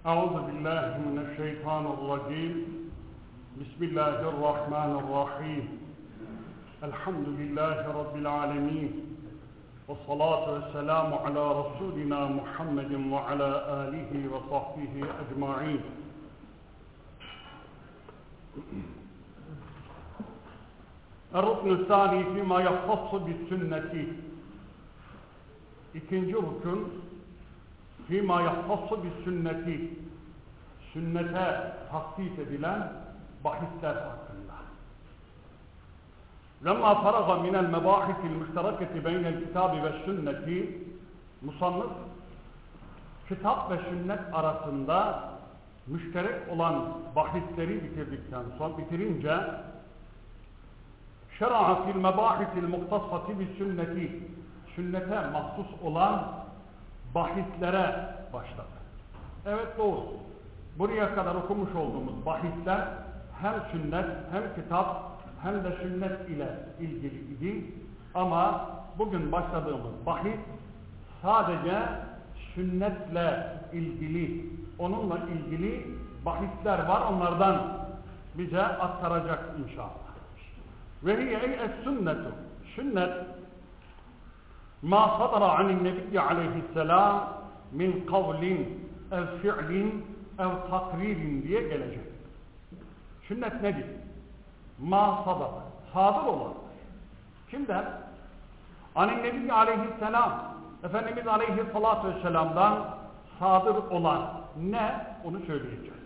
أعوذ بالله من الشيطان الرجيم بسم الله الرحمن الرحيم الحمد لله رب العالمين والصلاة والسلام على رسولنا محمد وعلى آله وصحبه أجمعين. الركن الثاني فيما يختص بالسنة. İkinci rükün fîmâ yahtassu bis-sünneti, sünnete tahsis edilen bahisler hakkında. Lemma faraga minel mebahisil müştereketi beynel kitabi ve sünneti, musannıf kitap ve sünnet arasında müşterek olan bahisleri bitirince şer'a fil mebahisil muhtasati bis-sünneti, sünnete mahsus olan bahislere başladı. Evet, doğru. Buraya kadar okumuş olduğumuz bahisler hem sünnet, hem kitap, hem de sünnet ile ilgili idi. Ama bugün başladığımız bahis sadece sünnetle ilgili, onunla ilgili bahisler var. Onlardan bize aktaracak inşallah. Ve hiye es-sünnetu, sünnet ma sadara anin nebiyyi aleyhisselam min kavlin ev fi'lin ev takririn diye gelecek. Sünnet nedir? Ma sadara, sadır olan. Kimden? Anin nebiyyi aleyhisselam, Efendimiz aleyhissalatu vesselam'dan sadır olan ne? Onu söyleyeceğiz.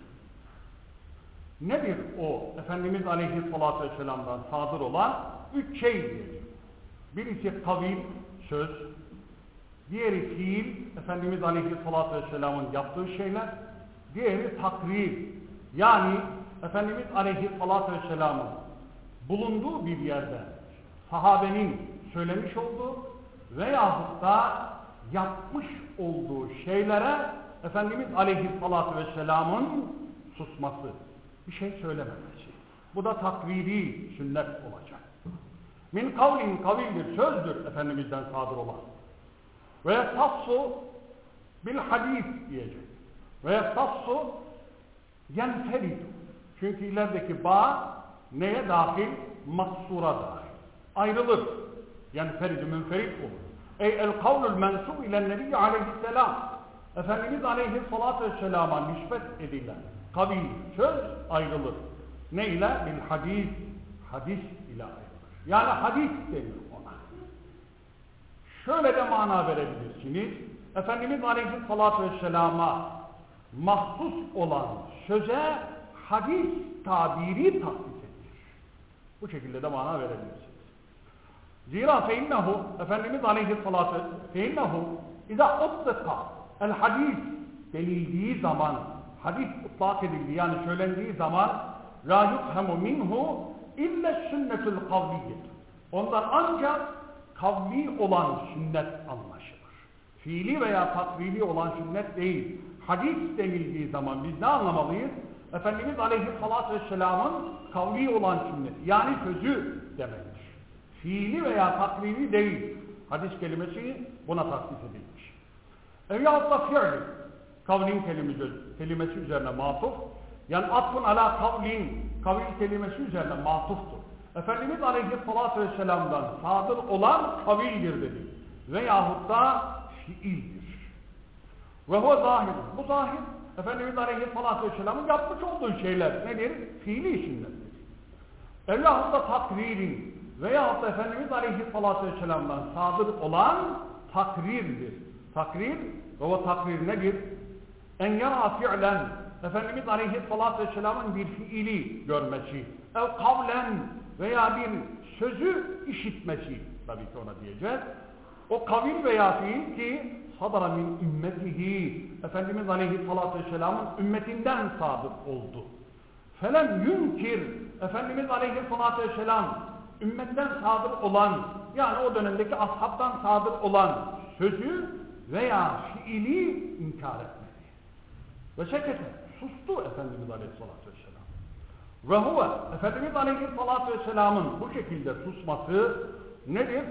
Nedir o Efendimiz aleyhissalatu vesselam'dan sadır olan? 3 şey diyeceğiz. Birisi kavil, söz, diğeri fiil, Efendimiz Aleyhisselatü Vesselam'ın yaptığı şeyler, diğeri takrir, yani Efendimiz Aleyhisselatü Vesselam'ın bulunduğu bir yerde sahabenin söylemiş olduğu veyahut da yapmış olduğu şeylere Efendimiz Aleyhisselatü Vesselam'ın susması, bir şey söylememesi. Bu da takriri sünnet olacak. Min kavlin, kavildir, sözdür Efendimiz'den sadır olan. Ve yastassu bil hadis diyecek. Ve yastassu yenferidu. Çünkü ilerideki bağ neye dahil? Maksura dahil. Ayrılır. Yenferidu, münferit olur. Ey el kavlul mensub ile nebiyyü aleyhisselam. Efendimiz aleyhissalatü vesselama nispet edilen kavil, söz ayrılır. Ne ile? Bil hadis. Hadis ile ayrılır. Yani hadis denir ona. Şöyle de mana verebilirsiniz. Efendimiz Aleyhisselatü Vesselam'a mahsus olan söze hadis tabiri tahsis edilir. Bu şekilde de mana verebilirsiniz. Zira feinnehu, Efendimiz Aleyhisselatü Vesselam, feinnehu izâ utlika el hadis denildiği zaman, hadis ıtlak edildiği, yani söylendiği zaman la yukhemu minhu İlle sünnetul kavliyet. Ondan ancak kavli olan sünnet anlaşılır. Fiili veya takriri olan sünnet değil. Hadis denildiği zaman biz ne anlamalıyız? Efendimiz Aleyhisselatü Vesselam'ın kavli olan sünnet, yani sözü demektir. Fiili veya takriri değil. Hadis kelimesi buna taksis edilmiş. Evviyat da fi'li. Kavlin kelimesi üzerine matuf. Yani atfun ala kavlin, kavil kelimesi üzerine matuftur. Efendimiz Aleyhisselatü Vesselam'dan sadır olan kavildir dedi. Veyahut da fiildir. Ve o zahir. Bu zahir, Efendimiz Aleyhisselatü Vesselam'ın yapmış olduğu şeyler nedir? Fiili sünnettir. Veyahut da takririn, veyahut da Efendimiz Aleyhisselatü Vesselam'dan sadır olan takrirdir. Takrir, ve o takrir nedir? En yara fi'len, Efendimiz Aleyhisselatü Vesselam'ın bir fiili görmesi, ev kavlen veya bir sözü işitmesi, tabii ki ona diyeceğiz. O kavil veya fiil ki sadara min ümmetihi, Efendimiz Aleyhisselatü Vesselam'ın ümmetinden sadır oldu. Felem yünkir, Efendimiz Aleyhisselatü Vesselam ümmetten sadır olan, yani o dönemdeki ashabtan sadır olan sözü veya fiili inkar etmedi. Ve sekete, sustu Efendimiz Aleyhisselatü Vesselam. Ve huve, Efendimiz Aleyhisselatü Vesselam'ın bu şekilde susması nedir?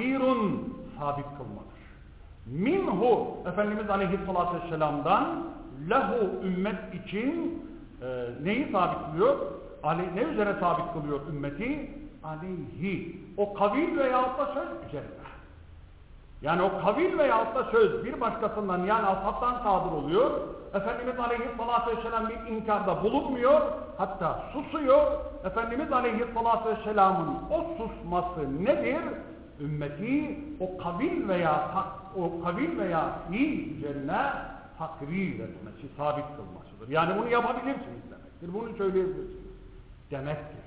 Takrirun, sabit kılmadır. Minhu, Efendimiz Aleyhisselatü Vesselam'dan lehu ümmet için neyi sabit kılıyor? Ne üzere sabit kılıyor ümmeti? Aleyhi. O kavil veyahut da söz üzerine. Yani o kavil veyahut da söz bir başkasından yani ashabtan sadır oluyor. Efendimiz Aleyhisselatü Vesselam bir inkarda bulunmuyor. Hatta susuyor. Efendimiz Aleyhisselatü Vesselam'ın o susması nedir? Ümmeti o kavil veya fiil üzerine takrir etmesi, sabit kılmasıdır. Yani bunu yapabilirsiniz demektir. Bunu söyleyebilirsiniz demektir.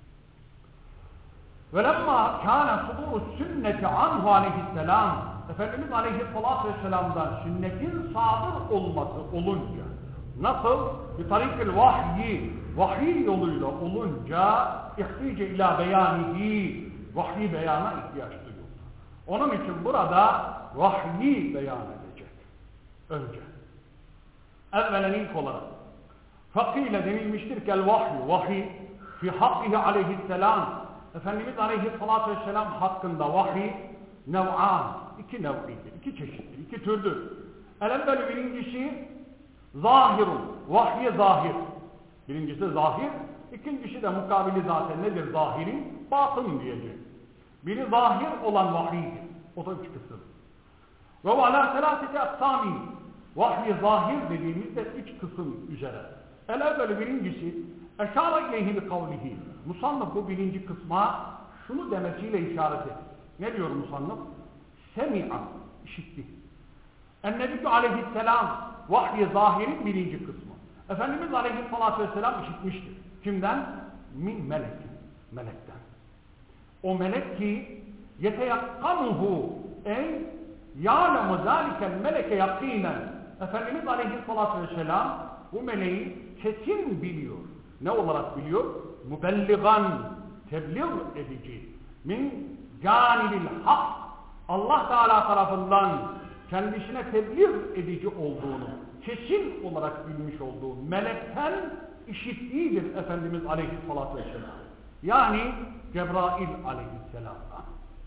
وَلَمَّا كَانَ صُدُورُ السُنَّةِ عَنْهُ aleyhisselam Efendimiz Aleyhisselatü Vesselam'dan sünnetin sadır olması olunca nasıl? Bir tarikil vahiy yoluyla olunca ihtice ila beyanihi vahyi beyana ihtiyaç duyuldu. Onun için burada vahyi beyan edecek. Önce. Evvelen ilk olarak fakile denilmiştir ki vahiy fi hakkihi aleyhisselam Efendimiz Aleyhisselatü Vesselam hakkında vahiy nev'an, iki nev'idir, iki çeşittir, iki türdür. El-evveli birincisi zahirun, vahyi zahir. Birincisi zahir, ikincisi de mukabili zaten nedir zahirin? Batın diyecek. Biri zahir olan vahiydir. O da üç kısım. Ve alâ selâseti aksâmin. Vahyi zahir dediğimizde üç kısım üzere. El-evveli birincisi eşâre ileyhi bi kavlihi. Musannıf bu birinci kısma şunu demesiyle işaret etti. Ne diyor musannıf? Semi'a, işitti. Ennebiyyü aleyhisselam vahyi zahirin birinci kısmı. Efendimiz aleyhisselatü vesselam işitmiştir. Kimden? Min melekin. Melekten. O melek ki yeteyakkanuhu ey ya'lemu zâlikel meleke yakînen. Efendimiz aleyhisselatü vesselam bu meleği kesin biliyor. Ne olarak biliyor? Mübelligan, tebliğ edici. Min canibil hak. Allah Teala tarafından kendisine tebliğ edici olduğunu, kesin olarak bilmiş olduğu melekten işittiğidir Efendimiz Aleyhisselatü Vesselam. Yani Cebrail Aleyhisselam'dan.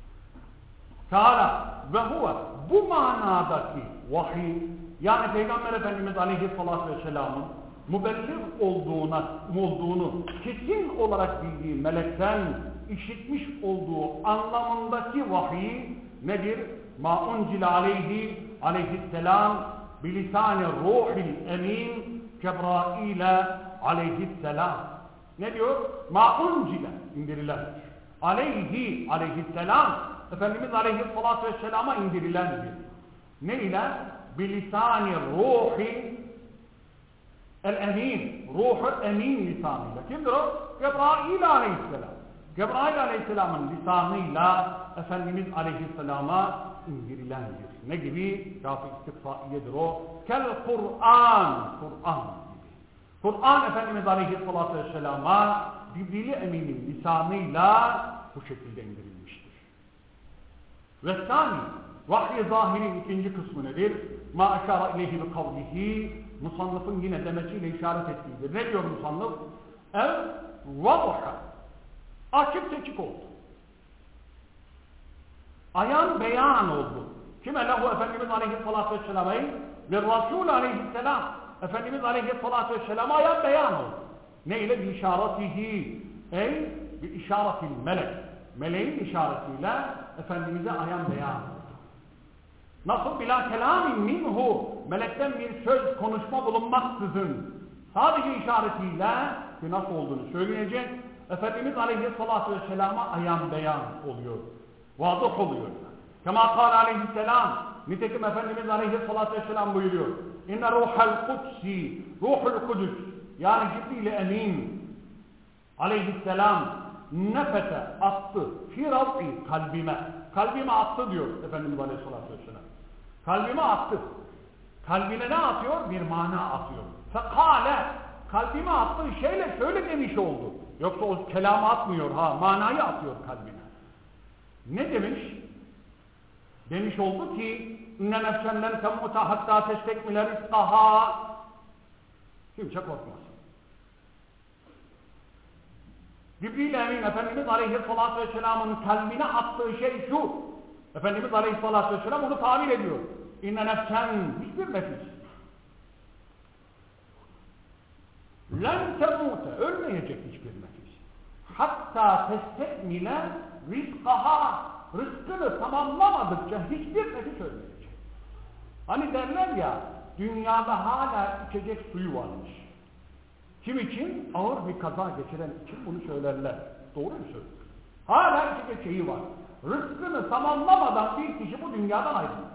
Teala ve huve bu manadaki vahiy yani Peygamber Efendimiz Aleyhisselatü Vesselam'ın mübelliğ olduğunu kesin olarak bildiği melekten işitmiş olduğu anlamındaki vahiy nedir? Ma uncile aleyhi aleyhisselam bilisani ruhil emin Cebrail'e aleyhisselam. Ne diyor? Ma uncile indirilendir. Aleyhi aleyhisselam Efendimiz Aleyhisselatü Vesselam'a indirilendir. Ne ile? Bilisani ruhi el-emin. Ruhu emin lisanıyla. Kimdir o? Cebrail Aleyhisselam. Cebrail Aleyhisselam'ın lisanıyla Efendimiz Aleyhisselam'a indirilendir. Ne gibi? Kafi istifaiyedir o. Kel Kur'an. Kur'an gibi. Kur'an Efendimiz Aleyhisselatü Vesselam'a Cibril-i Emin'in lisanıyla bu şekilde indirilmiştir. Ve sani, vahiy zahirin ikinci kısmı nedir? Ma eşara ileyhi bi kavlihi, musannıfın yine demesiyle işaret ettiğidir. Ne diyor musannıf? Ev vadaha, açık seçik oldu. Ayan beyan oldu. Kime lehu Efendimiz Aleyhisselatü Vesselam'a ve Resul Aleyhisselam Efendimiz Aleyhisselatü Vesselam'a ayan beyan oldu. Ne ile? Bi işaretihi ey bi işaretil melek. Meleğin işaretiyle Efendimiz'e ayan beyan oldu. Nasıl? Bila kelamin minhu. Melekten bir söz konuşma bulunmaksızın sadece işaretiyle ki nasıl olduğunu söyleyecek. Efendimiz Aleyhisselatü Vesselam'a ayan beyan oluyor. Vadıh oluyor. Kema kâle aleyhisselam. Nitekim Efendimiz Aleyhisselatü Vesselam buyuruyor. İnne ruhel kudsi. Ruhul kudüs. Yani Cibril-i Emin Aleyhisselam nefete attı. Fi rab'i kalbime. Kalbime attı diyor Efendimiz Aleyhisselatü Vesselam. Kalbime attı. Kalbine ne atıyor? Bir mana atıyor. Fekale. Kalbime attığı şeyle şöyle demiş oldu. Yoksa o kelamı atmıyor ha. Manayı atıyor kalbine. Ne demiş? Demiş oldu ki inne nefsenden temuta hatta testekmile rizkaha. Kimse korkmasın. Cibril-i Emin Efendimiz Aleyhisselatü Vesselam'ın kalbine attığı şey şu. Efendimiz Aleyhisselatü Vesselam onu tabir ediyor. İnne nefsen hiçbir nefis. Len temute, ölmeyecek hiçbir nefis. Hatta testekmile rizkaha, rızkını tamamlamadıkça hiçbir nefis ölmeyecek. Hani derler ya, dünyada hala içecek suyu varmış. Kim için? Ağır bir kaza geçiren için bunu söylerler. Doğru mu söylüyor? Hala içecek şeyi var. Rızkını tamamlamadan bir kişi bu dünyadan ayrılır.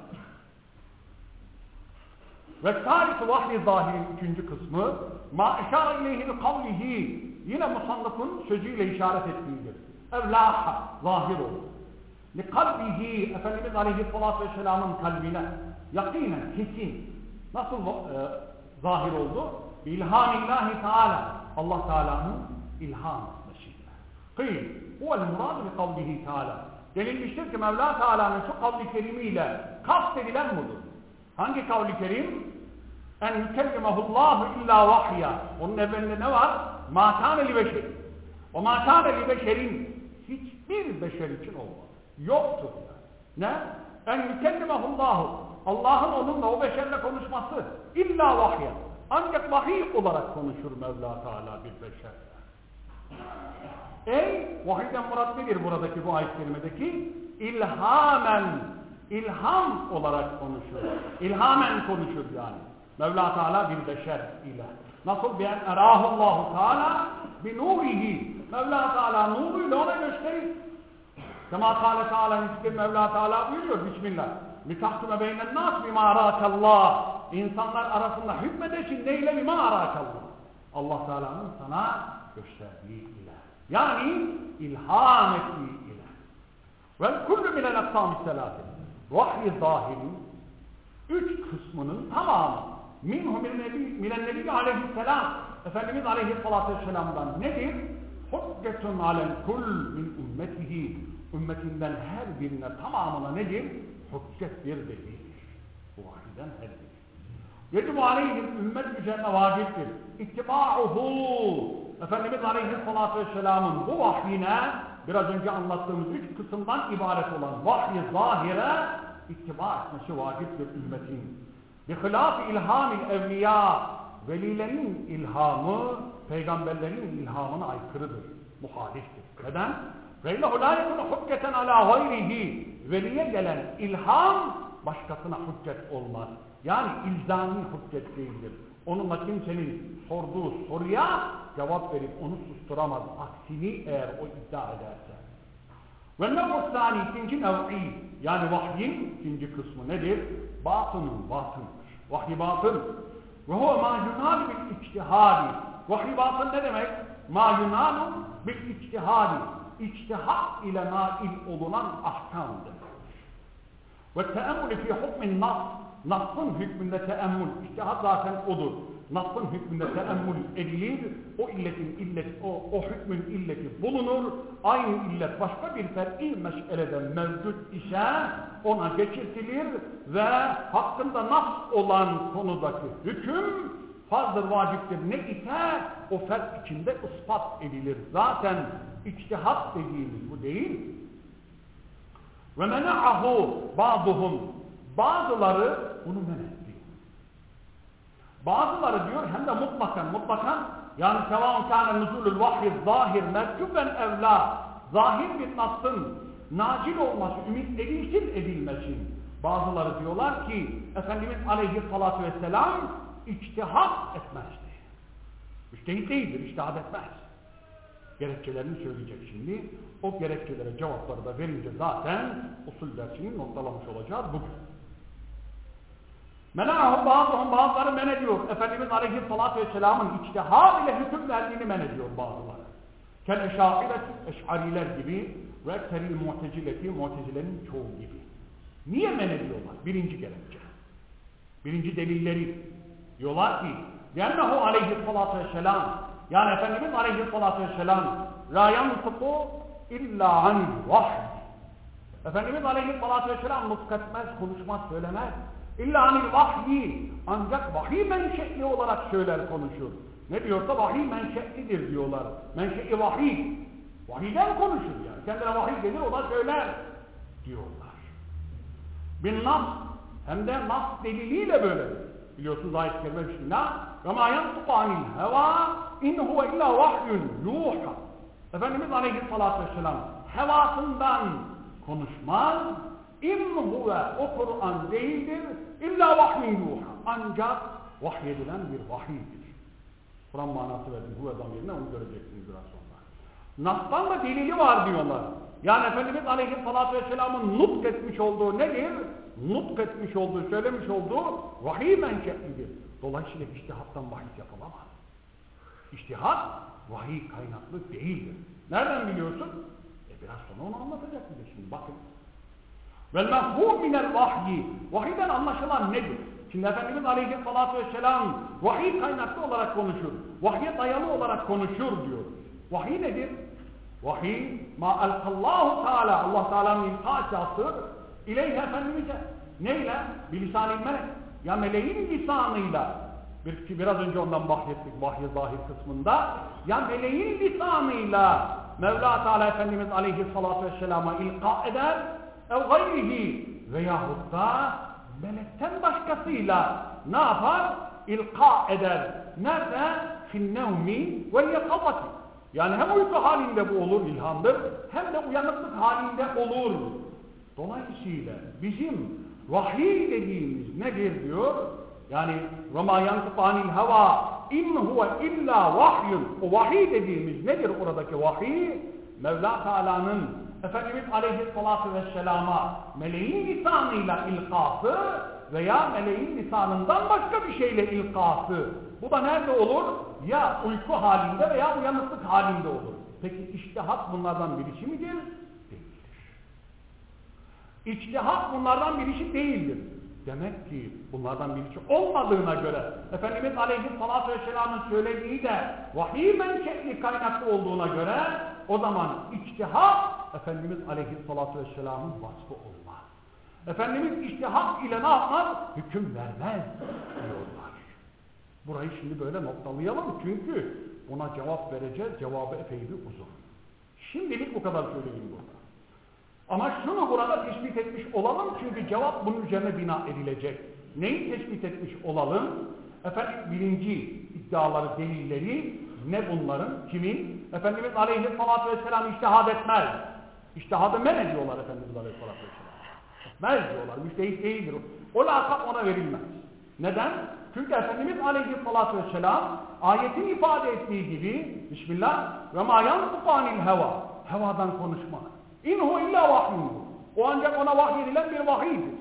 Ve tarihi vahyi zahirin 3. kısmı ma işare ileyhi bi kavlihi, yine musannıfın sözüyle işaret ettiğidir. Evlaha, zahir olur. Li kalbihi, Efendimiz Aleyhisselatü Vesselam'ın kalbine yakinen, kesin. Nasıl zahir oldu? İlhamillahi Teala, Allah Teala'nın ilham etmesiyle. Kıyl, huvel murad bi kavlihi Teala. Denilmiştir ki Mevla Teala'nın şu kavli kerimiyle kastedilen budur. Hangi kavli kerim? En yükellimehullahu illa vahya. Onun evvelinde ne var? Ma kâne li beşer. O ma kâne li beşerin hiçbir beşer için olmaz. Yoktur yani. Ne? En yükellimehullahu. Allah'ın onunla, o beşerle konuşması illa vahya. Ancak vahiy olarak konuşur Mevla Teala bir beşerle. Ey, vahiyden murat nedir buradaki bu ayet kerimedeki? İlhamen, ilham olarak konuşur. İlhamen konuşur yani. Mevla Teala bir beşer ile. Nasıl bir erahullahu Teala bi nurihi. Mevla Teala nuruyla ona gösterir. Kema Teala Teala nispet Mevla Teala buyuruyor. Bismillah. Litahkime beynen nas bima arakallah. İnsanlar arasında hükmedesin neyle bima arakallah. Allah Teala'nın sana gösterdiği ile. Yani ilham ettiği ile. Vel kullu minel aksam-ı selâtin. Vahyi zahirin 3 kısmının tamamı minhu minen nebi aleyhisselam, Efendimiz Aleyhisselatü Vesselam'dan nedir? Hüccetun alel kul min ümmetihi, ümmetinden her birine, tamamına nedir? Hüccet bir delildir. Bu vahiden her biri. Yecib aleyhim, ümmet üzerine vaciptir. İttiba'uhu, Efendimiz Aleyhisselatü Vesselam'ın bu vahyine, biraz önce anlattığımız 3 kısımdan ibaret olan vahyi zahire ittiba etmesi vaciptir ümmetin. Bihilâf-i ilhâmil evliyâ, velilerin ilhamı, peygamberlerin ilhamına aykırıdır, muhaliftir. Neden? فَاِلَّهُ لَا يَكُنُ حُجَّةً عَلَى غَيْرِهِ. Veliye gelen ilham başkasına hüccet olmaz. Yani ilzami hüccet değildir. Onunla kimsenin sorduğu soruya cevap verip onu susturamaz. Aksini eğer o iddia ederse. وَالنَّوْءُ الثَّانِي, ikinci nev'i, yani vahyin ikinci kısmı nedir? Batının, batındır. Vahiy batın. وَهُوَ مَا يُنَالُ بِالْاِجْتِهَادِ. Vahiy batın ne demek? مَا يُنَالُ بِالْاِجْتِهَادِ. İçtihat ile nail olunan ahkamdır. وَالتَّأَمُّلِ فِي حُكْمِ النَّصْ. Nas'ın hükmünde teemmül, içtihat zaten odur. Nas'ın hükmünde teemmül edilir, o illetin illeti, o hükmün illeti bulunur. Aynı illet başka bir fer'i meseleden mevcut ise ona geçirtilir ve hakkında nas olan konudaki hüküm farzdır, vaciptir ne ise o fert içinde ispat edilir. Zaten içtihat dediğimiz bu değil. Ve mena'ahu ba'duhum. Bazıları bunu men ediyor. Bazıları diyor hem de mutlakan yani sevaun kâne nuzulul vahyi zahir mercuben evlâ, zahir bir nasın nacil olması, ümit edilmesin. Bazıları diyorlar ki Efendimiz Aleyhisselatü Vesselam içtihat etmezdi. Müçtehit değildir, içtihat etmez. Gerekçelerini söyleyecek şimdi. O gerekçelere cevapları da verince zaten usul dersini noktalamış olacağız bugün. Mena'hu bazıhum, bazıları men ediyor. Efendimiz Aleyhisselatü Vesselam'ın içtihad ile hüküm verdiğini men ediyor bazıları. Kel eş'ariler gibi ve ekseril mu'tezileti, mu'tezilerin çoğu gibi. Niye men ediyorlar? Birinci gerekçe. Birinci delilleri. Diyorlar ki لِأَنَّهُ Aleyhisselatü Vesselam, yani Efendimiz Aleyhisselatü Vesselam لَا يَنْطِقُ اِلَّا عَنِ الْوَحْيِ. Efendimiz Aleyhisselatü Vesselam nutk etmez, konuşmaz, söylemez. İlla anil vahyi, ancak vahiy menşe'li olarak söyler, konuşur. Ne diyorsa vahiy menşe'lidir diyorlar. Menşe-i vahiy. Vahiyden konuşur yani. Kendine vahiy gelir, o da söyler diyorlar. Bin nas, hem de nas deliliyle böyle. Biliyorsunuz ayet-i kerime Bismillah. Ve ma yantıku anil heva in huve illa vahyun yuha. Efendimiz Aleyhisselatü Vesselam hevasından konuşmaz. İn huve o Kur'an değildir. İlla vahyun yuha. Ancak vahyedilen bir vahiydir. Kur'an manası verdim. Huve zamirine onu göreceksiniz biraz sonra. Nas'tan da delili var diyorlar. Yani Efendimiz Aleyhisselatü Vesselam'ın nutk etmiş olduğu nedir? Nutk etmiş olduğu, söylemiş olduğu vahiy menşelidir. Dolayısıyla içtihattan bahis yapılamaz. İçtihat vahiy kaynaklı değildir. Nereden biliyorsun? Biraz sonra onu anlatacak bize şimdi. Bakın. Vel mefhum minel vahyi. Vahiyden anlaşılan nedir? Şimdi Efendimiz Aleyhisselatü Vesselam vahiy kaynaklı olarak konuşur. Vahye dayalı olarak konuşur diyor. Vahiy nedir? Vahiy ma elkallahu teala, Allah Teala'nın ilkası ileyhe Efendimiz'e. Neyle? Bilisan-ı melek. Ya meleğin lisanıyla. Biraz önce ondan bahsettik vahyi zahir kısmında. Ya meleğin lisanıyla Mevla Teala Efendimiz Aleyhisselatü Vesselam'a ilka eder. Ev gayrihi veyahut da melekten başkasıyla ne yapar? İlka eder. Nerede? Finnevmi ve yakavati. Yani hem uyku halinde bu olur, ilhamdır, hem de uyanıklık halinde olur. Dolayısıyla bizim vahiy dediğimiz nedir diyor? Yani وَمَا يَنْتِقُ عَنِ الْهَوَى اِنْ هُوَ اِلَّا وَحْيٌ. O vahiy dediğimiz nedir oradaki vahiy? Mevla Teala'nın Efendimiz Aleyhisselatü Vesselam'a meleğin lisanıyla ilkası veya meleğin lisanından başka bir şeyle ilkası. Bu da nerede olur? Ya uyku halinde veya uyanıklık halinde olur. Peki içtihat bunlardan birisi midir? Değildir. İçtihat bunlardan birisi değildir. Demek ki bunlardan birisi olmadığına göre Efendimiz Aleyhisselatü Vesselam'ın söylediği de vahiy menşeli kaynaklı olduğuna göre o zaman içtihat Efendimiz Aleyhisselatü Vesselam'ın vasfı olmaz. Efendimiz içtihat ile ne yapmaz? Hüküm vermez diyorlar. Burayı şimdi böyle noktalayalım çünkü buna cevap vereceğiz. Cevabı epey bir uzun. Şimdilik bu kadar söyleyeyim burada. Ama şunu burada tespit etmiş olalım çünkü cevap bunun üzerine bina edilecek. Neyi tespit etmiş olalım? Efendim birinci iddiaları, delilleri ne bunların? Kimin? Efendimiz Aleyhisselatü Vesselam içtihad etmez. İçtihadı men ediyorlar Efendimiz Aleyhisselatü Vesselam. Etmez diyorlar. Müstehit değildir. O lakap ona verilmez. Neden? Çünkü Efendimiz Aleyhisselatü Vesselam ayetin ifade ettiği gibi Bismillah ve ma yantıku anil heva. Hevadan konuşma. İnhu illa vahyun. O ancak ona vahyedilen bir vahiydir.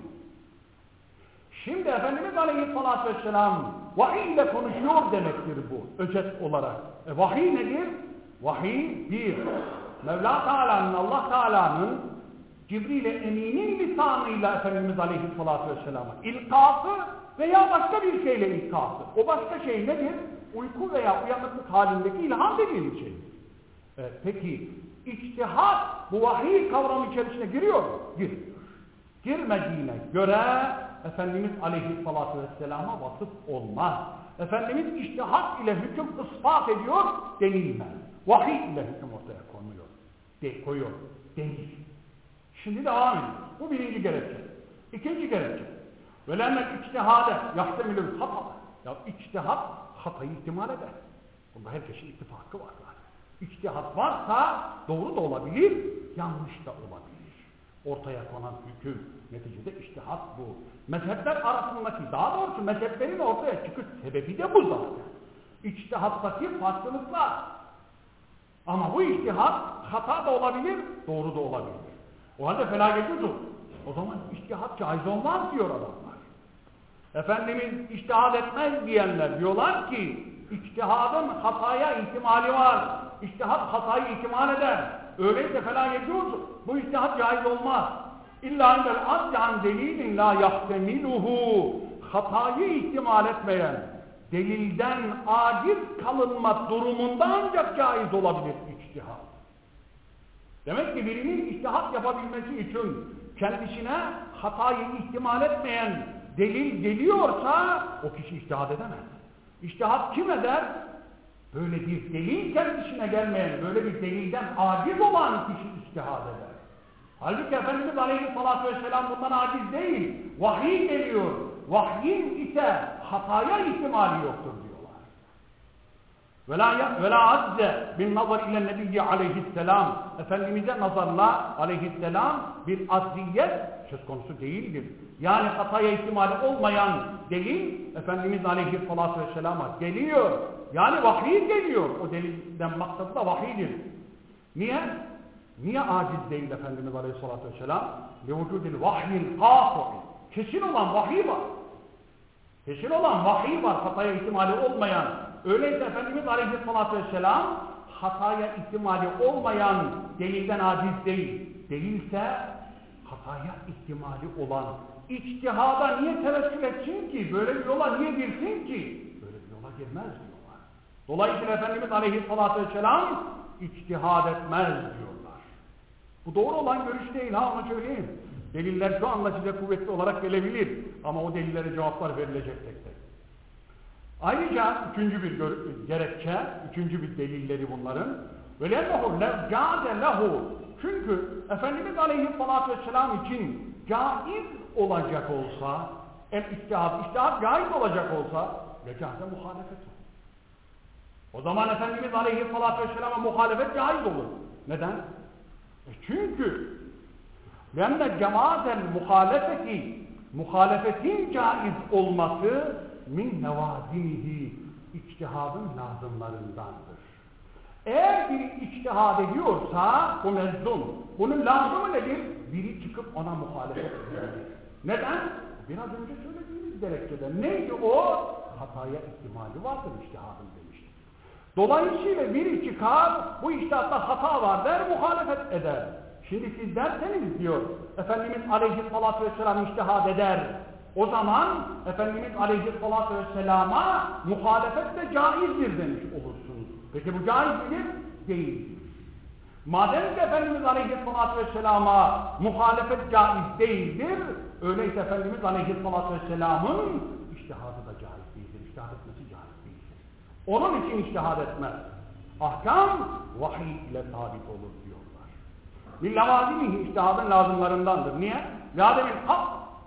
Şimdi Efendimiz Aleyhisselatü Vesselam vahiy ile konuşuyor demektir bu özet olarak. Vahiy nedir? Vahiy bir. Mevla Teala'nın, Allah Teala'nın Cibril-i Emin'in lisanıyla Efendimiz Aleyhisselatü Vesselam'a ilkası veya başka bir şeyle ilkası. O başka şey nedir? Uyku veya uyanıklık halindeki ilham dediğimiz şeydir. Peki İçtihat bu vahiy kavramı içerisine giriyor mu? Giriyor. Girmediğine göre Efendimiz Aleyhisselatü Vesselam'a vasıf olmaz. Efendimiz içtihat ile hüküm ispat ediyor denilmez. Vahiy ile hüküm ortaya koyuyor. Değil. Şimdi devam ediyor. Bu birinci gerekçe. İkinci gerekçe. Velemel içtihade yahtemilül hata. Ya içtihat hatayı ihtimal eder. Bunda herkesin ittifakı var zaten. İçtihat varsa doğru da olabilir, yanlış da olabilir. Ortaya konan hüküm, neticede içtihat bu. Mezhepler arasındaki, daha doğrusu mezheplerin ortaya çıkış sebebi de bu zaten. İçtihattaki farklılıklar. Ama bu içtihat hata da olabilir, doğru da olabilir. O halde felaketudur. O zaman içtihat caiz olmaz diyor adamlar. Efendimiz içtihad etmez diyenler diyorlar ki içtihadın hataya ihtimali var. İçtihat hatayı ihtimal eder. Öyleyse felaketudur. Bu içtihat caiz olmaz. İlla indel adyan delilin la yahtemiluhu. Hatayı ihtimal etmeyen, delilden aciz kalınma durumunda ancak caiz olabilir içtihat. Demek ki birinin içtihat yapabilmesi için kendisine hatayı ihtimal etmeyen delil geliyorsa o kişi içtihat edemez. İçtihat kim eder? Böyle bir delil kendisine gelmeyen, böyle bir delilden aciz olan kişi içtihat eder. Halbuki Efendimiz Aleyhisselatü Vesselam bundan aciz değil. Vahiy geliyor. Vahyin ise hataya ihtimali yoktur diyorlar. Ve la azze bin nazar ile nebiyye aleyhisselam. Efendimiz'e nazarla aleyhisselam bir acziyet söz konusu değildir. Yani hataya ihtimali olmayan delil Efendimiz aleyhissalatu vesselama geliyor. Yani vahiy geliyor. O delilden maksadı da vahiydir. Niye? Niye aciz değil Efendimiz aleyhissalatu vesselam? Levcudil vahyil kâfi. Kesin olan vahiy var. Kesin olan vahiy var. Hataya ihtimali olmayan. Öyleyse Efendimiz aleyhissalatu vesselam hataya ihtimali olmayan delilden aciz değil. Değilse hataya ihtimali olan içtihada niye tevessül etsin ki? Böyle bir yola niye girsin ki? Böyle bir yola girmez diyorlar. Dolayısıyla Efendimiz aleyhissalatu vesselam içtihad etmez diyorlar. Bu doğru olan görüş değil, ha onu söyleyeyim. Deliller şu anda size kuvvetli olarak gelebilir ama o delillere cevaplar verilecek tek tek. Ayrıca üçüncü bir gerekçe, üçüncü bir delilleri bunların. وَلَنَّهُ لَوْ لَهُ Çünkü Efendimiz aleyhissalatu vesselam için caiz olacak olsa, içtihat caiz olacak olsa, lecâze muhalefet olur. O zaman Efendimiz aleyhissalatu vesselama muhalefet caiz olur. Neden? Çünkü lenne cemaatel muhalefetin caiz olması min nevazinihi içtihadın lazımlarındandır. Eğer biri içtihad ediyorsa bu mezun. Bunun lazımı nedir? Biri çıkıp ona muhalefet edilir. Neden? Biraz önce söylediğimiz gerekçede. Neydi o? Hataya ihtimali vardır içtihadın demiştik. Dolayısıyla biri çıkar, bu içtihatta hata var der, muhalefet eder. Şimdi siz derseniz diyor, Efendimiz aleyhissalatu vesselam içtihad eder. O zaman Efendimiz aleyhissalatu vesselama muhalefet de caizdir demiş olursunuz. Peki bu caiz midir? Değildir. Madem ki Efendimiz aleyhissalatu vesselama muhalefet caiz değildir, öyleyse Efendimiz aleyhissalatu vesselamın içtihadı da caiz değildir. İçtihad etmesi caiz değildir. Onun için içtihad etmez. Ahkam vahiy ile sabit olur diyorlar. Lillevazimihi içtihadın lazımlarındandır. Niye? Lademin hak.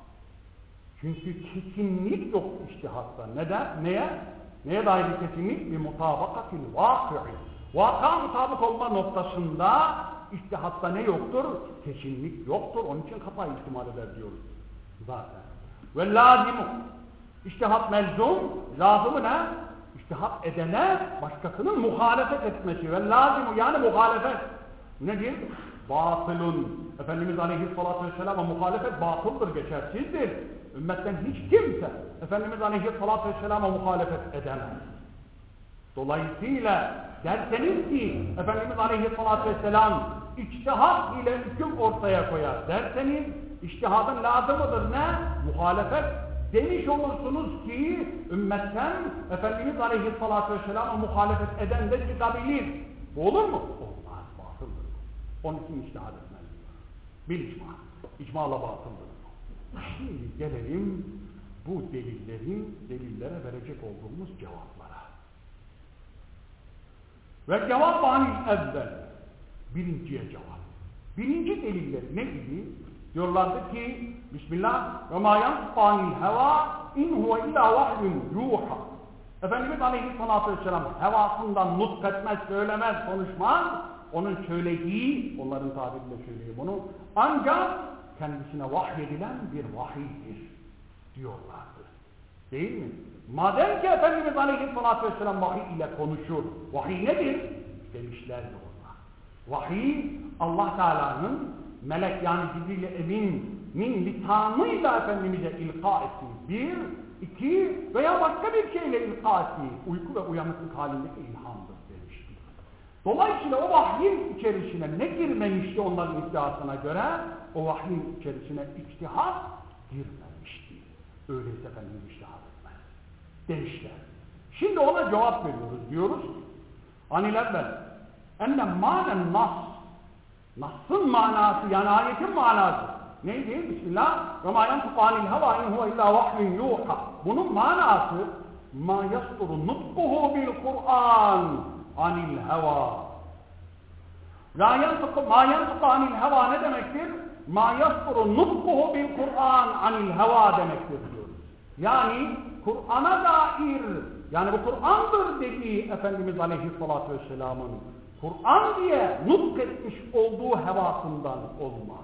Çünkü kesinlik yok içtihatta. Neden? Neye? Neye dair bir kesinlik? Bir mutabakatil vakı'i. Vaka mutabık olma noktasında içtihatta ne yoktur? Kesinlik yoktur. Onun için hata ihtimal eder diyoruz. Zaten. Ve lazimu. İçtihat melzum. Lazımı ne? İçtihat edene başkasının muhalefet etmesi. Ve lazimu yani muhalefet. Nedir? Batılun. Efendimiz aleyhissalatü vesselam'a muhalefet batıldır, geçersizdir. Ümmetten hiç kimse Efendimiz aleyhissalatü vesselam'a muhalefet edemez. Dolayısıyla derseniz ki Efendimiz aleyhissalatü vesselam içtihat ile hüküm ortaya koyar derseniz içtihadın lazımıdır ne? Muhalefet demiş olursunuz ki ümmetten Efendimiz aleyhissalatü vesselam'a muhalefet eden de çıkabilir. Bu olur mu? Olmaz, batıldır. Onun için içtihad etmez. Bil icma. İcmala batıldır. Şimdi gelelim bu delillere verecek olduğumuz cevaplara. Ve cevap anil evvel. Birinciye cevap. Birinci delilleri ne idi? Diyorlardı ki Bismillah ve ma yantiqu anil heva in huve illa vahyun yuha. Efendimiz aleyhissalatü vesselam hevasından nutk etmez, söylemez, konuşmaz. Onun söylediği, onların tabiriyle söylüyor bunu, ancak kendisine vahyedilen bir vahiydir diyorlardı. Değil mi? Madem ki Efendimiz aleyhissalatü vesselam vahiy ile konuşur, vahiy nedir? Demişlerdi onlar. Vahiy Allah Teala'nın melek yani Cibril-i Emin'in lisanıyla Efendimiz'e ilka ettiği bir, iki veya başka bir şeyle ilka ettiği uyku ve uyanıklık halindeki ilhamdır demiştir. Dolayısıyla o vahyin içerisine ne girmemişti onların iddiasına göre? O vahyin içerisine içtihat girmemişti. Öyleyse Efendimiz içtihat etmez demişler. Şimdi ona cevap veriyoruz. Diyoruz anil evvel enne manen nas, nas'ın manası yani ayetin manası neydi? Bismillah ve ma yantiqu anil heva in huve illa vahyun yuha. Bunun manası ma yasturu nutkuhu bil Kur'an anil heva. Ma yantiqu anil heva ne demektir? Ma yasturu nutkuhu bil Kur'an anil heva demektir diyoruz. Yani Kur'an'a dair, yani bu Kur'an'dır dediği Efendimiz Aleyhisselatü Vesselam'ın Kur'an diye nutk etmiş olduğu hevasından olma.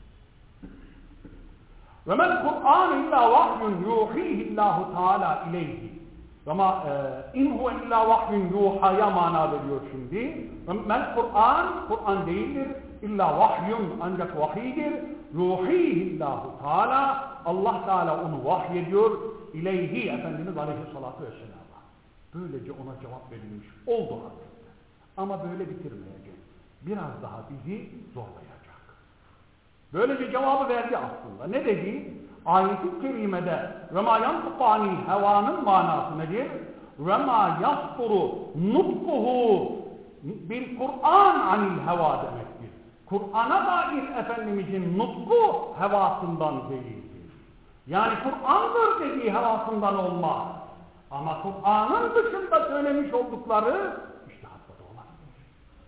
Ve men Kur'an illa vahyun yuhihillahu teala ileyhi. Ama in huve illa vahyun yuhaya mana veriyor şimdi. Ve men Kur'an değildir. İlla vahyun, ancak vahiydir. Yuhihillahu teala, Allah Teala onu vahyediyor. İleyhi, Efendimiz Aleyhisselatü Vesselam'a. Böylece ona cevap verilmiş oldu hakikaten. Ama böyle bitirmeyecek. Biraz daha bizi zorlayacak. Böylece cevabı verdi aslında. Ne dedi? Ayet-i kerimede وَمَا يَنْطِقُ عَنِ الْهَوَانın manası nedir? وَمَا يَصْدُرُ نُطْقُهُ بِالْقُرْآنِ عَنِ الْهَوَا demektir. Kur'an'a dair Efendimizin nutku hevasından değildir. Yani Kur'an'dır dediği hevasından olmaz. Ama Kur'an'ın dışında söylemiş oldukları içtihatla da olabilir.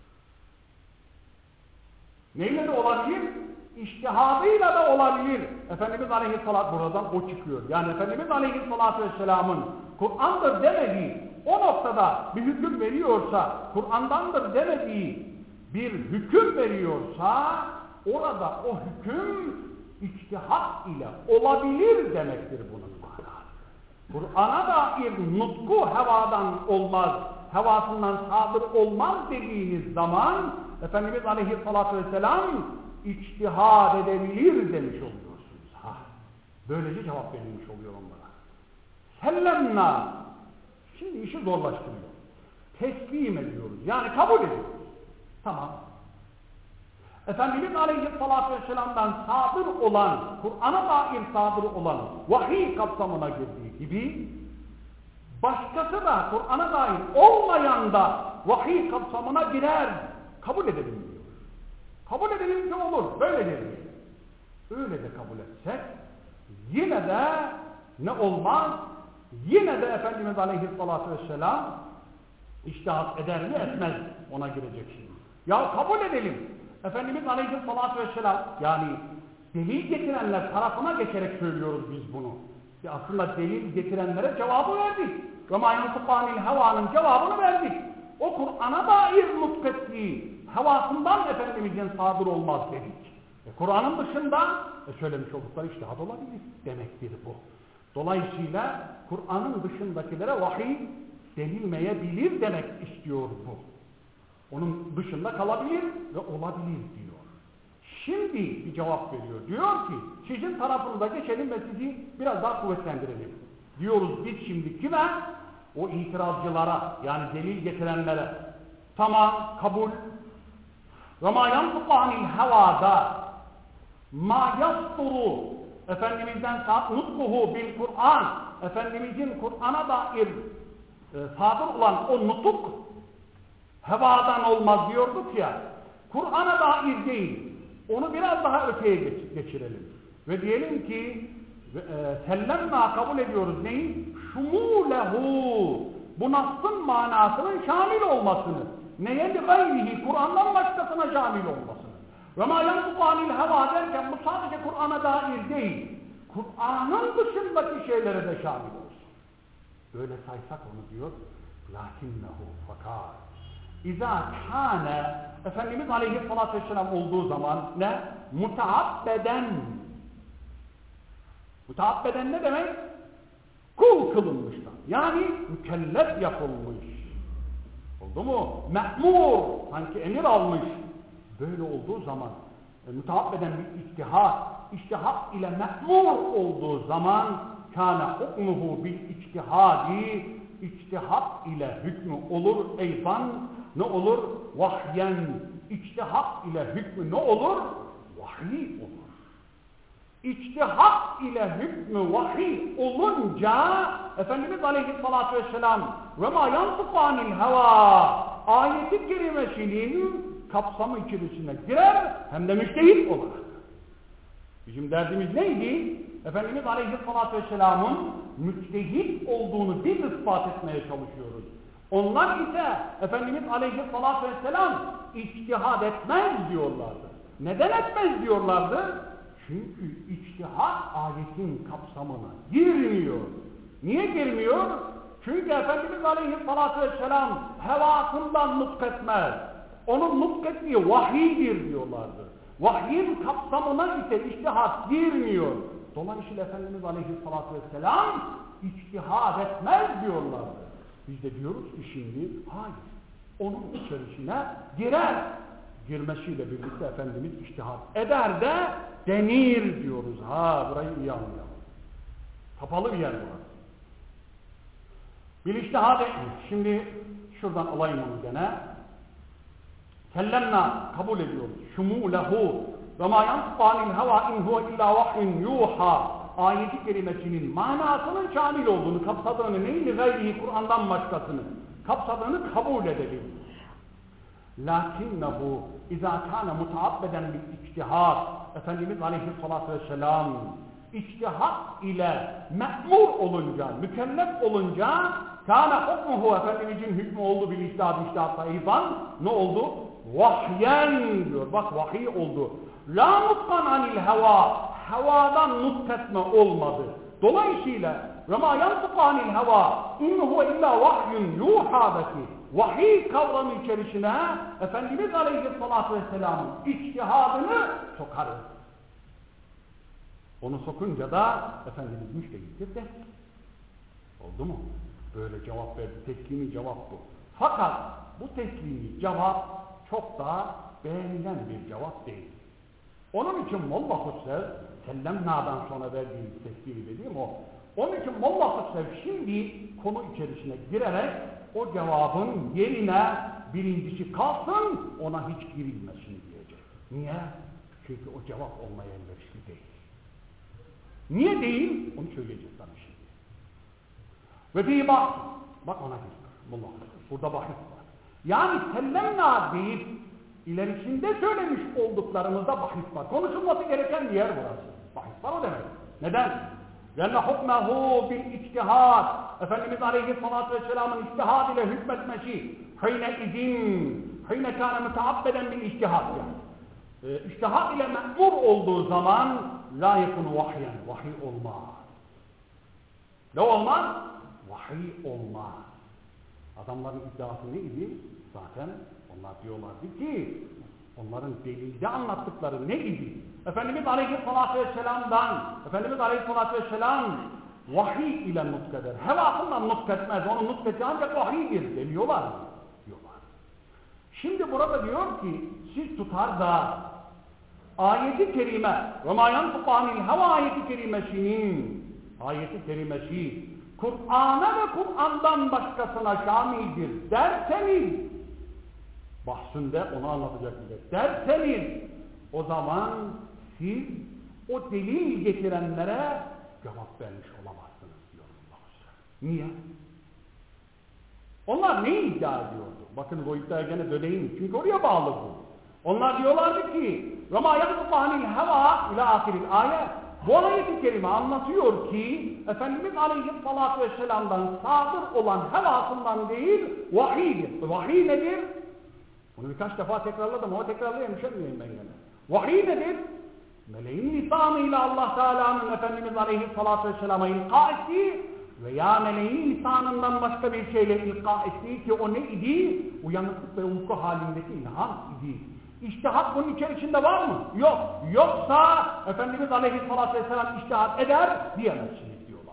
Neyle de olabilir? İçtihadıyla da olabilir. Efendimiz Aleyhisselatü buradan o çıkıyor. Yani Efendimiz Aleyhisselatü Vesselam'ın Kur'an'dır demediği, o noktada bir hüküm veriyorsa, Kur'an'dandır demediği bir hüküm veriyorsa, orada o hüküm içtihat ile olabilir demektir bunun manası. Kur'an'a dair nutku hevadan olmaz, hevasından sadır olmaz dediğiniz zaman Efendimiz Aleyhisselatü Vesselam içtihad edebilir demiş oluyorsunuz. Böylece cevap verilmiş oluyor onlara. Sellemna. Şimdi işi zorlaştırıyor. Teslim ediyoruz. Yani kabul ediyoruz. Tamam. Efendimiz Aleyhisselatü Vesselam'dan sadır olan, Kur'an'a dair sadır olan vahiy kapsamına girdiği gibi başkası da Kur'an'a dair olmayan da vahiy kapsamına girer. Kabul edelim diyor. Kabul edelim ki olur. Böyle değil. Öyle de kabul etsek yine de ne olmaz? Yine de Efendimiz Aleyhisselatü Vesselam içtihat eder mi etmez, ona girecek şimdi. Ya kabul edelim. Efendimiz Aleyhisselatü Vesselam, yani delil getirenler tarafına geçerek söylüyoruz biz bunu. Ya aslında delil getirenlere cevabı verdik. Ve مَا يَنْطِقُ عَنِ الْهَوَانın cevabını verdik. O Kur'an'a dair nutkettiği hevasından Efendimizin sadır olmaz dedik. Kur'an'ın dışında söylemiş oldukları içtihat olabilir demektir bu. Dolayısıyla Kur'an'ın dışındakilere vahiy denilmeyebilir demek istiyor bu. Onun dışında kalabilir ve olabilir diyor. Şimdi bir cevap veriyor. Diyor ki sizin tarafınıza geçelim ve sizi biraz daha kuvvetlendirelim. Diyoruz biz şimdi kime? O itirazcılara, yani delil getirenlere. Tamam, kabul. وَمَا يَنْطِقُ عَنِ الْهَوَادَ مَا يَصْدُرُ Efendimiz'den nutkuhu bil Kur'an, Efendimiz'in Kur'an'a dair sadır olan o nutuk hevadan olmaz diyorduk ya, Kur'an'a dair değil, onu biraz daha öteye geçirelim ve diyelim ki sellemna kabul ediyoruz neyi? Şumulehu, bu nas'ın manasının şamil olmasını, neye li gayrihi, Kur'an'dan başkasına şamil olmasını. Ve ma yantıku anil heva derken bu sadece Kur'an'a dair değil, Kur'an'ın dışındaki şeylere de şamil olsun. Böyle saysak onu diyor, lakinnehu fakat İzâ kâne, Efendimiz Aleyhisselatü Vesselam olduğu zaman ne? Mutaabbeden. Mutaabbeden ne demek? Kul kılınmışlar. Yani mükellef yapılmış. Oldu mu? Me'mur, sanki emir almış. Böyle olduğu zaman mutaabbeden bir içtihat ile me'mur olduğu zaman kâne hukmuhu bil içtihadi, içtihat ile hükmü olur eyvan, ne olur? Vahyen. İçtihat ile hükmü ne olur? Vahiy olur. İçtihat ile hükmü vahiy olunca Efendimiz Aleyhisselatü Vesselam وَمَا يَنْطِقُ عَنِ الْهَوَى ayeti kerimesinin kapsamı içerisine girer hem de müştehit olarak. Bizim derdimiz neydi? Efendimiz Aleyhisselatü Vesselam'ın müştehit olduğunu biz ispat etmeye çalışıyoruz. Onlar ise Efendimiz Aleyhisselatü Vesselam içtihad etmez diyorlardı. Neden etmez diyorlardı? Çünkü içtihat ayetin kapsamına girmiyor. Niye girmiyor? Çünkü Efendimiz Aleyhisselatü Vesselam hevasından nutketmez. Onun nutkettiği vahiydir diyorlardı. Vahyin kapsamına ise içtihat girmiyor. Dolayısıyla Efendimiz Aleyhisselatü Vesselam içtihad etmez diyorlardı. Biz de diyoruz ki şimdi hayır. Onun içerisine girer. Girmesiyle birlikte Efendimiz içtihad eder de denir diyoruz. Burayı iyi anlayalım. Kapalı bir yer burası. Bir içtihad etmiş. Şimdi şuradan alayım onu gene. Kellemna kabul ediyoruz. Şumulehu ve ma yantıku anil heva in huve illa vahyun yuha. Ayeti kerimesinin manasının şamil olduğunu, kapsadığını, neyini gayrihi Kur'an'dan başkasını kapsadığını kabul edelim. Lakinnehu izâ kâne mutaabbeden bil içtihad. Efendimiz Aleyhisselatü Vesselam içtihat ile me'mur olunca, mükellef olunca kâne hukmuhu, Efendimizin hükmü oldu bil içtihatta eyvan. Ne oldu? Vahyen diyor. Bak vahiy oldu. La nutkan anil heva. Hevadan nutketme olmadı. Dolayısıyla وَمَا يَنْطُقَ عَنِ الْهَوَى اِنْهُ اِلَّا وَحْيٌ يُوحَادَكِ vahiy kavramı içerisine Efendimiz Aleyhisselatü Vesselam'ın içtihadını sokarız. Onu sokunca da Efendimiz müştehittir de. Oldu mu? Böyle cevap verdi. Teslimi cevap bu. Fakat bu teslimi cevap çok da beğenilen bir cevap değil. Onun için Molla Hüsrev, Sellemna'dan sonra verdiğim teslimi dediğim o. Onun için Molla Hüsrev şimdi konu içerisine girerek o cevabın yerine birincisi kalsın, ona hiç girilmesin diyecek. Niye? Çünkü o cevap olmaya elverişli değil. Niye değil? Onu söyleyecek sana şimdi. Ve bir bak ona gir. Burada bahis var. Yani sellemna deyip ilerisinde söylemiş olduklarımızda bahis var. Konuşulması gereken bir yer burası. Bahis var o demek. Neden? لَنَّ حُكْمَهُ بِالْاِجْتِهَادِ Efendimiz Aleyhisselatü Vesselam'ın içtihad ile hükmetmesi حِينَ كَانَ مُتَعَبَّدًا بِالْاِجْتِهَادِ İçtihad ile me'mur olduğu zaman لَا يَكُنُ وَحْيًا vahiy olmaz. Ne olmaz? Vahiy olmaz. Adamların iddiası neydi? Zaten onlar diyorlardı ki onların delilde anlattıkları ne idi? Efendimiz Aleyhisselatü Vesselam vahiy ile nutkeder. Hevasından nutketmez. Onun nutketi ancak vahiydir deniyorlar mı? Diyorlar. Şimdi burada diyor ki siz tutar da ayeti kerime وَمَا يَنْطُقَ عَنِ الْهَوَى ayeti kerimesi Kur'an'a ve Kur'an'dan başkasına şamildir derseniz bahsinde onu anlatacak bize. Derseniz o zaman siz o delil getirenlere cevap vermiş olamazsınız diyor Allah. Niye? Onlar ne iddia ediyordu? Bakın bu iddiaya gene döneyim. Çünkü oraya bağlı bu. Onlar diyorlardı ki وَمَا يَنْطُقَ عَنِ الْهَوَى ila ahiril ayet. Bu ayet-i kerime anlatıyor ki Efendimiz Aleyhisselatü Vesselam'dan sadır olan hevasından değil vahiydir. Vahiy nedir? Bunu birkaç defa tekrarladım ama tekrarlayamayayım ben gene. Vahiy nedir? Meleğin lisanıyla Allah Teala'nın Efendimiz Aleyhisselatü Vesselam'a ilka ettiği veya meleğin lisanından başka bir şeyle ilka ettiği ki o ne idi? Uyanıklık ve uyku halindeki ilham idi. İçtihat bunun içerisinde var mı? Yok. Yoksa Efendimiz Aleyhisselatü Vesselam içtihat eder diyemezsiniz diyorlar.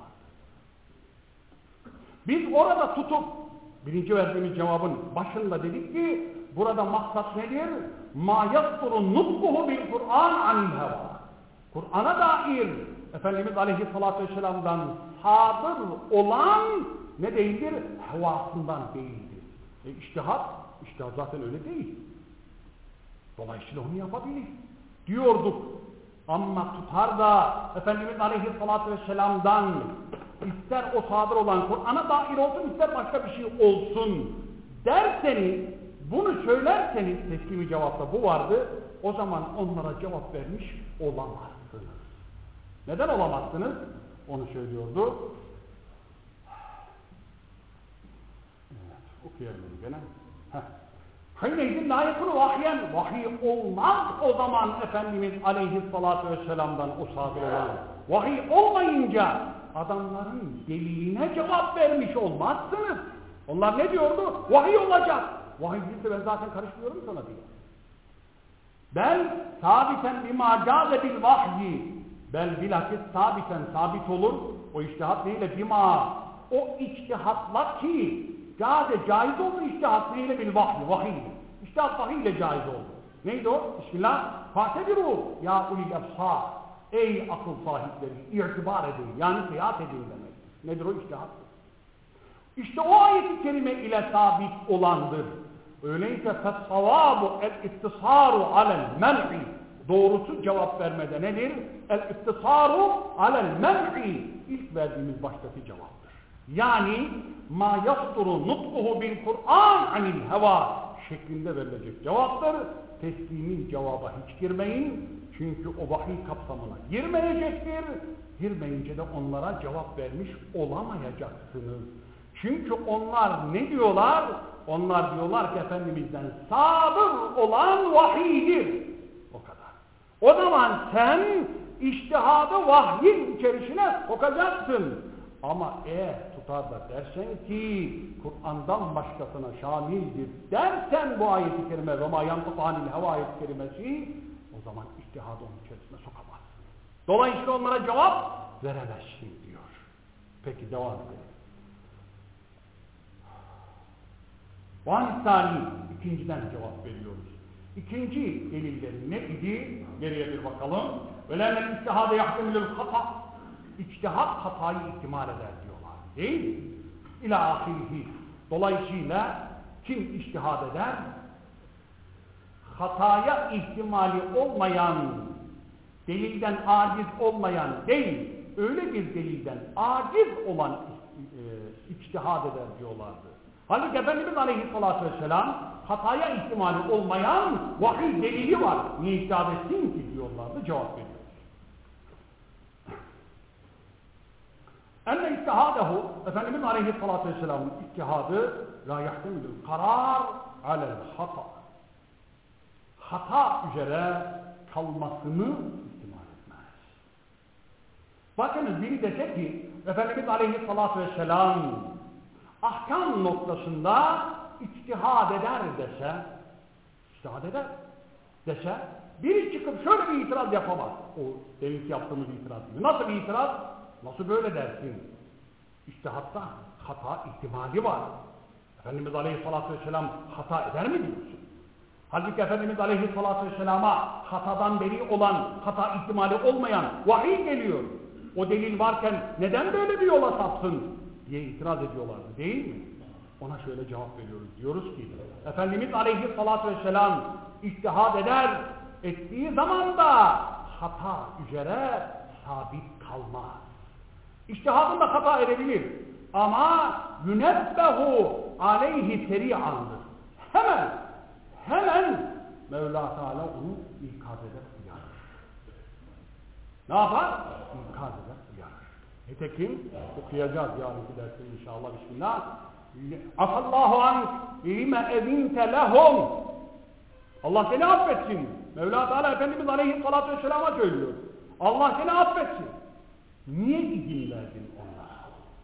Biz orada tutup birinci verdiğimiz cevabın başında dedik ki burada maksat nedir? مَا يَصْدُرُ نُطْقُهُ بِالْقُرْآنِ عَنِ الْهَوَى Kur'an'a dair Efendimiz Aleyhisselatü Vesselam'dan sadır olan ne değildir? Hevasından değildir. İçtihat zaten öyle değil. Dolayısıyla onu yapabilir. Diyorduk. Ama tutar da Efendimiz Aleyhisselatü Vesselam'dan ister o sadır olan Kur'an'a dair olsun ister başka bir şey olsun derseniz, bunu söylerseniz teslimi cevapta bu vardı. O zaman onlara cevap vermiş olamazsınız. Neden olamazsınız? Onu söylüyordu. Evet, okuyalım gene. Hîneydi la yekunu vahyen. Vahiy olmaz o zaman Efendimiz Aleyhisselatü Vesselam'dan o sadır olan. Vahiy olmayınca adamların deliline cevap vermiş olmazsınız. Onlar ne diyordu? Vahiy olacak. Vahiy değilse ben zaten karışmıyorum sana diyor. Bel sabiten bima câze bil vahyi. Bel bilakis sabiten sabit olur. O içtihat neyle? Bima. O içtihatla ki caiz oldu içtihat neyle? Bil vahyi. Vahiy. İçtihat vahiy ile caiz oldu. Neydi o? Bismillah. Fatebiru ya ulil efsâ. Ey akıl sahipleri, irtibar edin. Yani kıyas edin demek. Nedir o içtihat? İşte o ayet-i kerime ile sabit olandır. Öyleyse fessavabu el-ittisaru alel-men'i. Doğrusu cevap vermede nedir? El-ittisaru alel-men'i. İlk verdiğimiz baştaki cevaptır. Yani ma yasturu nutkuhu bil Kur'an anil heva şeklinde verilecek cevaptır. Teslimin cevaba hiç girmeyin. Çünkü o vahiy kapsamına girmeyecektir. Girmeyince de onlara cevap vermiş olamayacaksınız. Çünkü onlar ne diyorlar? Onlar diyorlar ki Efendimiz'den sabır olan vahiydir. O kadar. O zaman sen içtihadı vahyin içerisine sokacaksın. Ama eğer tutar da dersen ki Kur'an'dan başkasına şamildir dersen bu ayet-i kerime ve ma yantıku anil heva ayet-i kerimesi o zaman içtihadı onun içerisine sokamazsın. Dolayısıyla onlara cevap veremezsin diyor. Peki devam edelim. Vanisani ikinciden cevap veriyoruz. İkinci delillerin ne idi? Geriye bir bakalım. وَلَمَّ الْاِجْتِهَادَ يَحْتَمِلُ الْخَطَى İçtihat hatayı ihtimal eder diyorlar. Değil mi? İlâ ahirihi. Dolayısıyla kim içtihad eder? Hataya ihtimali olmayan, delilden aciz olmayan değil, öyle bir delilden aciz olan içtihad eder diyorlardı. Halbuki Efendimiz Aleyhisselatü Vesselam hataya ihtimali olmayan vahiy delili var. Niye içtihad etsin ki diyorlardı, cevap veriyoruz. Enne içtihadehu, Efendimiz Aleyhisselatü Vesselam'ın içtihadı la yahtemilül karar alel hata. Hata üzere kalmasını ihtimal etmez. Bakınız biri dese ki Efendimiz Aleyhisselatü Vesselam ahkam noktasında içtihad eder dese, içtihad eder dese, biri çıkıp şöyle bir itiraz yapamaz. O deminki yaptığımız itiraz gibi. Nasıl bir itiraz? Nasıl böyle dersin? İçtihatta hata ihtimali var. Efendimiz Aleyhisselatü Vesselam hata eder mi diyorsun? Halbuki Efendimiz Aleyhisselatü Vesselam'a hatadan beri olan, hata ihtimali olmayan vahiy geliyor. O delil varken neden böyle bir yola sapsın diye itiraz ediyorlardı değil mi? Ona şöyle cevap veriyoruz. Diyoruz ki Efendimiz Aleyhisselatü Vesselam içtihad eder, ettiği zaman da hata üzere sabit kalmaz. İçtihadında hata edebilir ama yünebbehu aleyhi seri'andır. Hemen Mevla Teala onu ikaz eder, uyarır. Ne yapar? İkaz eder, uyarır. Nitekim okuyacağız yarınki derste inşallah. Bismillah. Afallahu ank lime ezinte lehum. Allah seni affetsin. Mevla Teala Efendimiz Aleyhisselatü Vesselam'a söylüyor. Allah seni affetsin. Niye izin verdin onlara?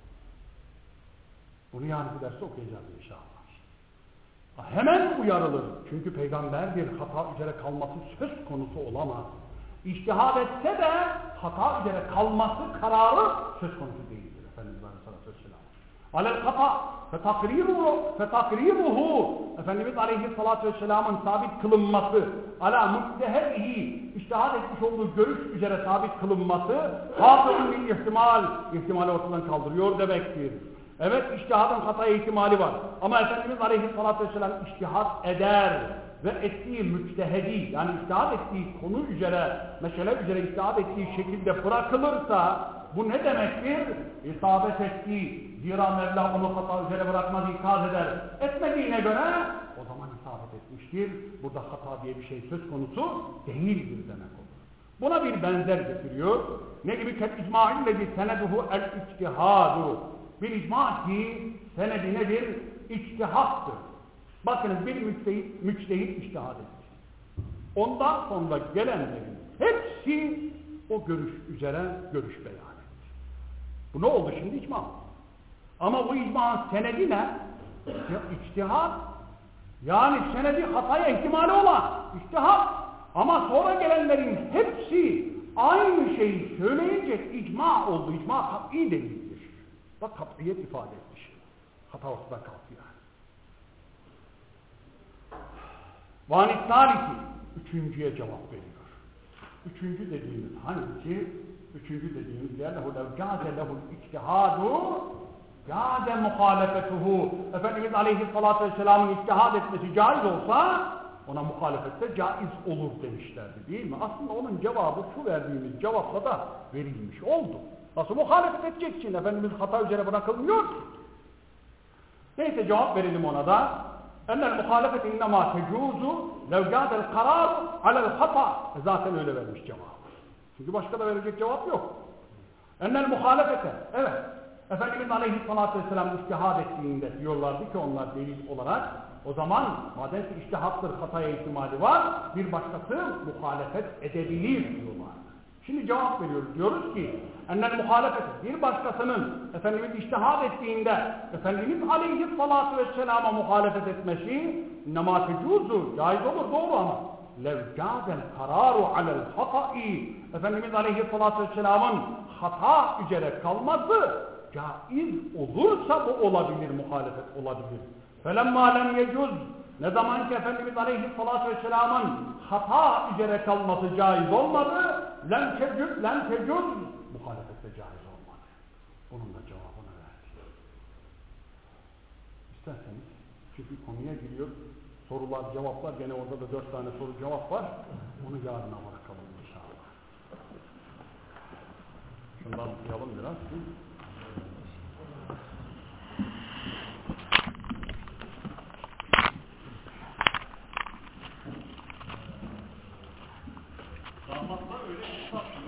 Bunu yarınki derste okuyacağız inşallah. Hemen uyarılır. Çünkü peygamber bir hata üzere kalması söz konusu olamaz. İçtihad etse de hata üzere kalması kararı söz konusu değildir. Efendimiz Aleyhisselatü Vesselam. Alel hata fetakriruhu Efendimiz Aleyhisselatü Vesselam'ın sabit kılınması ala müctehedihi içtihad etmiş olduğu görüş üzere sabit kılınması hasılın bir ihtimali ortadan kaldırıyor demektir. Evet, içtihadın hataya ihtimali var. Ama Efendimiz Aleyhisselatü Vesselam içtihad eder ve ettiği müctehedi, yani içtihad ettiği konu üzere, mesele üzere içtihad ettiği şekilde bırakılırsa bu ne demektir? İsabet ettiği, zira Mevla onu hata üzere bırakmaz, ikaz eder. Etmediğine göre o zaman isabet etmiştir. Burada hata diye bir şey söz konusu değildir demek olur. Buna bir benzer getiriyor. Ne gibi? Kel-icma'illezi seneduhu el-içtihadu. Bir icma ki senedi nedir? İçtihattır. Bakınız bir müçtehit içtihad etti. Ondan sonra gelenlerin hepsi o görüş üzere görüş beyan etti. Bu ne oldu şimdi? İcma. Ama bu icmanın senedi ne? İçtihad. Yani senedi hataya ihtimali olan içtihad. Ama sonra gelenlerin hepsi aynı şeyi söyleyince icma oldu. İcma kat'i değildir. Bak kat'iyet ifade etmiş. Hata ortadan kalktı yani. Vanit talisi üçüncüye cevap veriyor. Üçüncü dediğimiz hangisi? Üçüncü dediğimiz yer lehu lev gâze lehul içtihâdu gâze muhalefetuhu. Efendimiz Aleyhisselatü Vesselam'ın içtihad etmesi caiz olsa ona muhalefette caiz olur demişlerdi değil mi? Aslında onun cevabı şu verdiğimiz cevapla da verilmiş oldu. Nasıl muhalefet edeceksin? Efendimiz hata üzere bırakılmıyor ki. Neyse cevap verelim ona da. Ennel muhalefet innema tecuzu lev gâdel karar alel hata. Zaten öyle vermiş cevabı. Çünkü başka da verecek cevap yok. Ennel muhalefete. Evet. Efendimiz Aleyhisselatü Vesselam içtihad ettiğinde diyorlardı ki onlar delil olarak o zaman madem ki içtihattır hataya ihtimali var bir başkası muhalefet edebilir diyorlar. Şimdi cevap veriyoruz. Diyoruz ki ennel muhalefet bir başkasının Efendimiz içtihad ettiğinde Efendimiz Aleyhisselatü Vesselam'a muhalefet etmesi innema tecuzu caiz olur doğru ama lev gâzel karâru alel hata'i Efendimiz Aleyhisselatü Vesselam'ın hata üzere kalması caiz olursa bu olabilir, muhalefet olabilir. فَلَمَّا لَمْ يَجُزْ ne zaman ki Efendimiz Aleyhisselatü Vesselam'ın hata üzere kalması caiz olmadı, لَمْ تَجُزْ muhalefette caiz olmadı. Bunun da cevabını verdi. İsterseniz, çünkü konuya giriyor, sorular, cevaplar, gene orada da 4 tane soru cevap var, onu yarına bırakalım inşallah. Şundan okuyalım biraz. Damatlar öyle kitap